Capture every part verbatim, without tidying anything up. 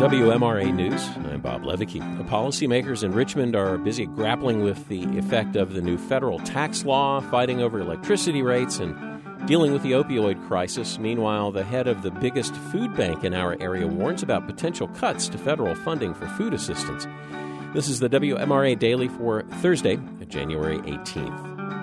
W M R A News, I'm Bob Levicki. Policymakers in Richmond are busy grappling with the effect of the new federal tax law, fighting over electricity rates, and dealing with the opioid crisis. Meanwhile, the head of the biggest food bank in our area warns about potential cuts to federal funding for food assistance. This is the W M R A Daily for Thursday, January eighteenth.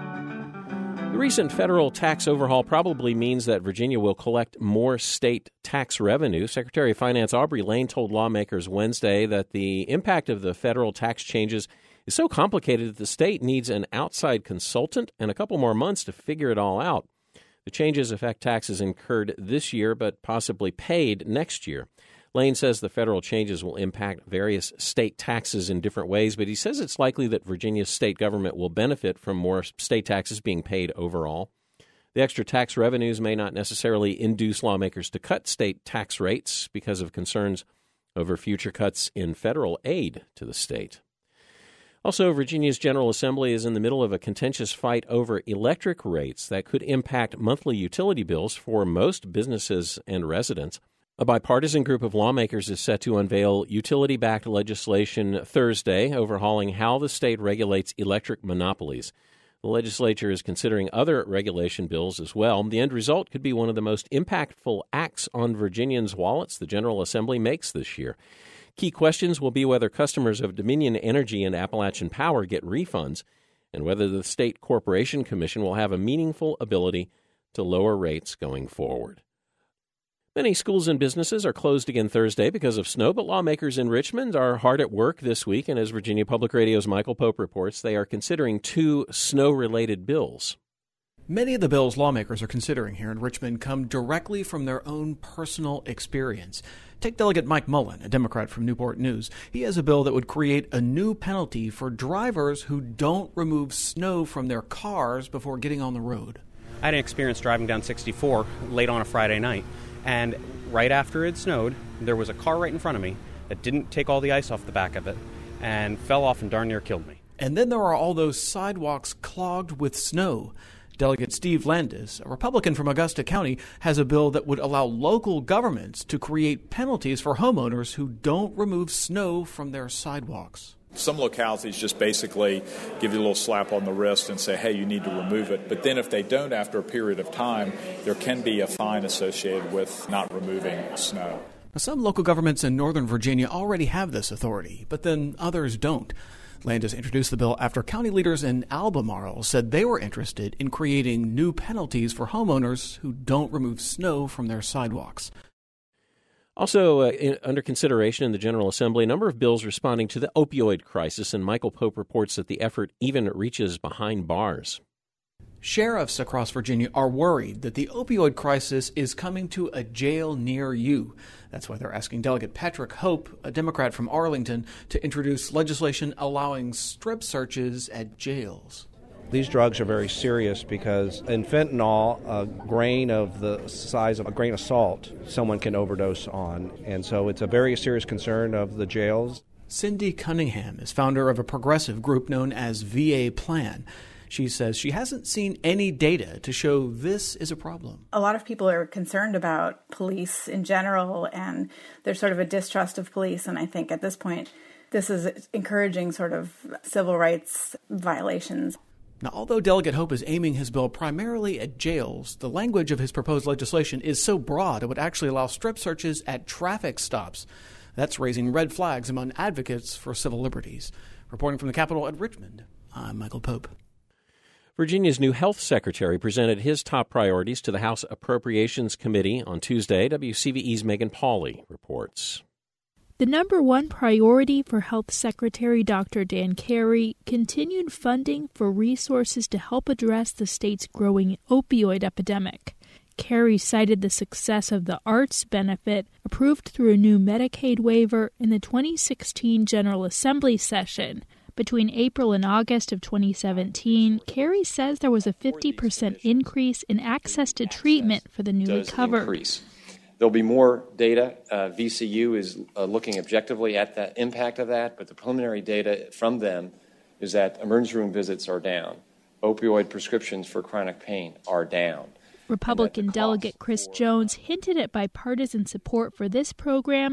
The recent federal tax overhaul probably means that Virginia will collect more state tax revenue. Secretary of Finance Aubrey Lane told lawmakers Wednesday that the impact of the federal tax changes is so complicated that the state needs an outside consultant and a couple more months to figure it all out. The changes affect taxes incurred this year but possibly paid next year. Lane says the federal changes will impact various state taxes in different ways, but he says it's likely that Virginia's state government will benefit from more state taxes being paid overall. The extra tax revenues may not necessarily induce lawmakers to cut state tax rates because of concerns over future cuts in federal aid to the state. Also, Virginia's General Assembly is in the middle of a contentious fight over electric rates that could impact monthly utility bills for most businesses and residents. A bipartisan group of lawmakers is set to unveil utility-backed legislation Thursday, overhauling how the state regulates electric monopolies. The legislature is considering other regulation bills as well. The end result could be one of the most impactful acts on Virginians' wallets the General Assembly makes this year. Key questions will be whether customers of Dominion Energy and Appalachian Power get refunds, and whether the State Corporation Commission will have a meaningful ability to lower rates going forward. Many schools and businesses are closed again Thursday because of snow, but lawmakers in Richmond are hard at work this week, and as Virginia Public Radio's Michael Pope reports, they are considering two snow-related bills. Many of the bills lawmakers are considering here in Richmond come directly from their own personal experience. Take Delegate Mike Mullen, a Democrat from Newport News. He has a bill that would create a new penalty for drivers who don't remove snow from their cars before getting on the road. I had an experience driving down sixty-four late on a Friday night. And right after it snowed, there was a car right in front of me that didn't take all the ice off the back of it and fell off and darn near killed me. And then there are all those sidewalks clogged with snow. Delegate Steve Landis, a Republican from Augusta County, has a bill that would allow local governments to create penalties for homeowners who don't remove snow from their sidewalks. Some localities just basically give you a little slap on the wrist and say, hey, you need to remove it. But then if they don't after a period of time, there can be a fine associated with not removing snow. Now, some local governments in Northern Virginia already have this authority, but then others don't. Landis introduced the bill after county leaders in Albemarle said they were interested in creating new penalties for homeowners who don't remove snow from their sidewalks. Also uh, in, under consideration in the General Assembly, a number of bills responding to the opioid crisis, and Michael Pope reports that the effort even reaches behind bars. Sheriffs across Virginia are worried that the opioid crisis is coming to a jail near you. That's why they're asking Delegate Patrick Hope, a Democrat from Arlington, to introduce legislation allowing strip searches at jails. These drugs are very serious because in fentanyl, a grain of the size of a grain of salt, someone can overdose on. And so it's a very serious concern of the jails. Cindy Cunningham is founder of a progressive group known as V A Plan. She says she hasn't seen any data to show this is a problem. A lot of people are concerned about police in general, and there's sort of a distrust of police. And I think at this point, this is encouraging sort of civil rights violations. Now, although Delegate Hope is aiming his bill primarily at jails, the language of his proposed legislation is so broad it would actually allow strip searches at traffic stops. That's raising red flags among advocates for civil liberties. Reporting from the Capitol at Richmond, I'm Michael Pope. Virginia's new health secretary presented his top priorities to the House Appropriations Committee on Tuesday. W C V E's Megan Pauley reports. The number one priority for Health Secretary Doctor Dan Carey, continued funding for resources to help address the state's growing opioid epidemic. Carey cited the success of the ARTS benefit, approved through a new Medicaid waiver in the twenty sixteen General Assembly session. Between April and August of twenty seventeen, Carey says there was a fifty percent increase in access to treatment for the newly covered. Increase. There'll be more data. Uh, V C U is uh, looking objectively at the impact of that, but the preliminary data from them is that emergency room visits are down. Opioid prescriptions for chronic pain are down. Republican Delegate Chris Jones hinted at bipartisan support for this program,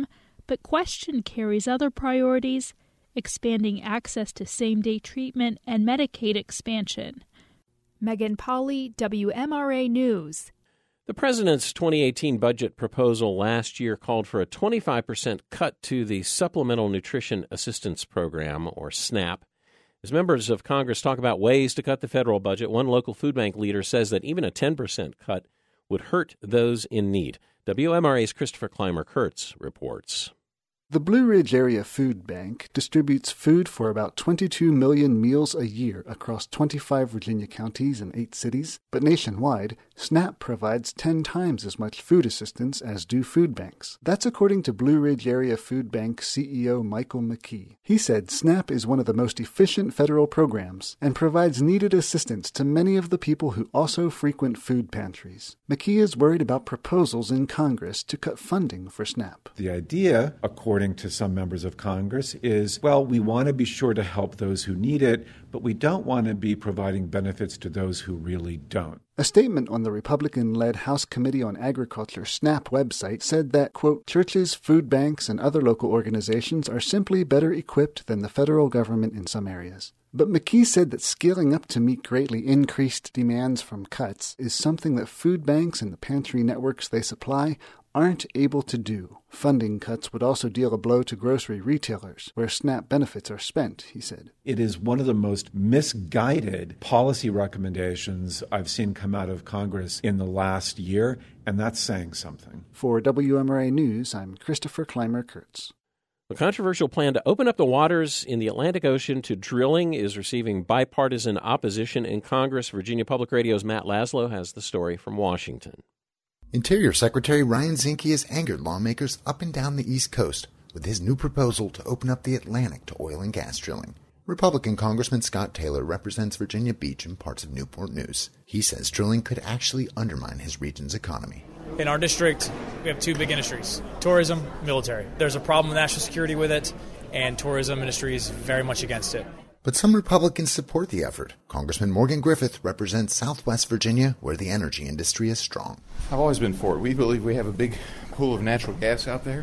but questioned Kerry's other priorities, expanding access to same-day treatment and Medicaid expansion. Megan Pauley, W M R A News. The president's twenty eighteen budget proposal last year called for a twenty-five percent cut to the Supplemental Nutrition Assistance Program, or SNAP. As members of Congress talk about ways to cut the federal budget, one local food bank leader says that even a ten percent cut would hurt those in need. W M R A's Christopher Clymer-Kurtz reports. The Blue Ridge Area Food Bank distributes food for about twenty-two million meals a year across twenty-five Virginia counties and eight cities, but nationwide, SNAP provides ten times as much food assistance as do food banks. That's according to Blue Ridge Area Food Bank C E O Michael McKee. He said SNAP is one of the most efficient federal programs and provides needed assistance to many of the people who also frequent food pantries. McKee is worried about proposals in Congress to cut funding for SNAP. The idea, according to some members of Congress, is, well, we want to be sure to help those who need it, but we don't want to be providing benefits to those who really don't. A statement on the Republican-led House Committee on Agriculture SNAP website said that, quote, churches, food banks, and other local organizations are simply better equipped than the federal government in some areas. But McKee said that scaling up to meet greatly increased demands from cuts is something that food banks and the pantry networks they supply aren't able to do. Funding cuts would also deal a blow to grocery retailers, where SNAP benefits are spent, he said. It is one of the most misguided policy recommendations I've seen come out of Congress in the last year, and that's saying something. For W M R A News, I'm Christopher Clymer-Kurtz. The controversial plan to open up the waters in the Atlantic Ocean to drilling is receiving bipartisan opposition in Congress. Virginia Public Radio's Matt Laszlo has the story from Washington. Interior Secretary Ryan Zinke has angered lawmakers up and down the East Coast with his new proposal to open up the Atlantic to oil and gas drilling. Republican Congressman Scott Taylor represents Virginia Beach and parts of Newport News. He says drilling could actually undermine his region's economy. In our district, we have two big industries, tourism, military. There's a problem with national security with it, and tourism industry is very much against it. But some Republicans support the effort. Congressman Morgan Griffith represents Southwest Virginia, where the energy industry is strong. I've always been for it. We believe we have a big pool of natural gas out there.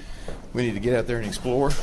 We need to get out there and explore.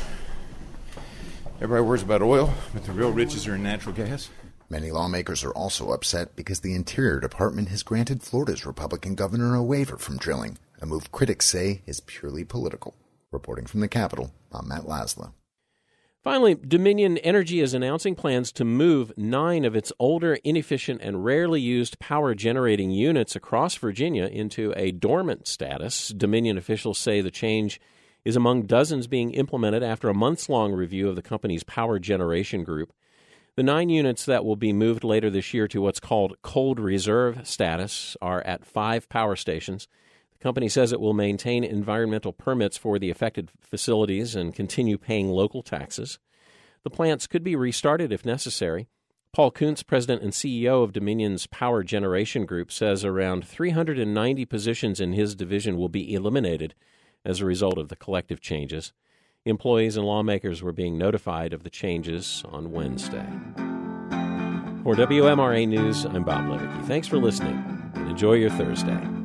Everybody worries about oil, but the real riches are in natural gas. Many lawmakers are also upset because the Interior Department has granted Florida's Republican governor a waiver from drilling, a move critics say is purely political. Reporting from the Capitol, I'm Matt Laszlo. Finally, Dominion Energy is announcing plans to move nine of its older, inefficient, and rarely used power-generating units across Virginia into a dormant status. Dominion officials say the change is among dozens being implemented after a months-long review of the company's power generation group. The nine units that will be moved later this year to what's called cold reserve status are at five power stations. The company says it will maintain environmental permits for the affected facilities and continue paying local taxes. The plants could be restarted if necessary. Paul Kuntz, president and C E O of Dominion's Power Generation Group, says around three hundred ninety positions in his division will be eliminated as a result of the collective changes. Employees and lawmakers were being notified of the changes on Wednesday. For W M R A News, I'm Bob Levicki. Thanks for listening, and enjoy your Thursday.